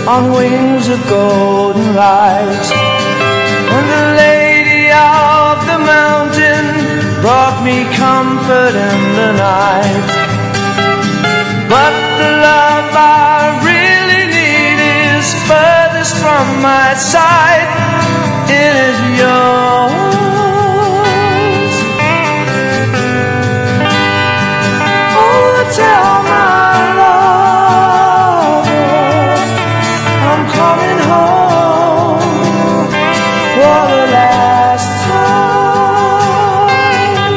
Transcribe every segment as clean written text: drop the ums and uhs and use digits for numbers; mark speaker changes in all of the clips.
Speaker 1: on wings of golden light. And the lady of the mountain brought me comfort in the night. But the love I really need is furthest from my sight. It is yours. Oh, tell my lover I'm coming home for the last time.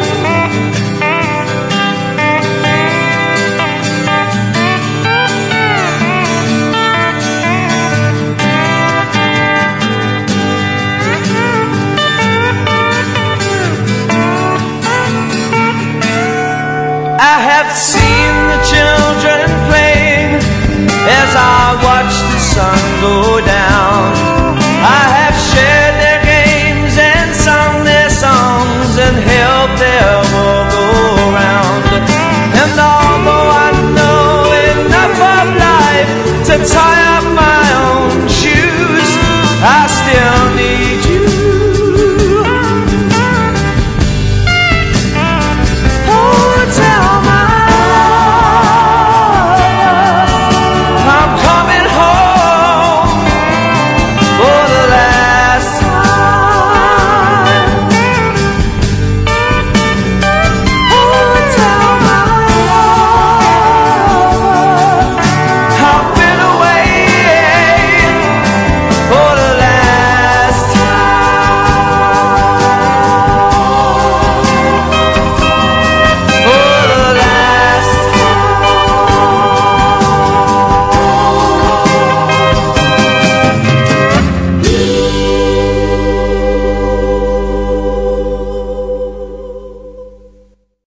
Speaker 1: I have seen the children playing as I watch the sun go down. I have shared their games and sung their songs and helped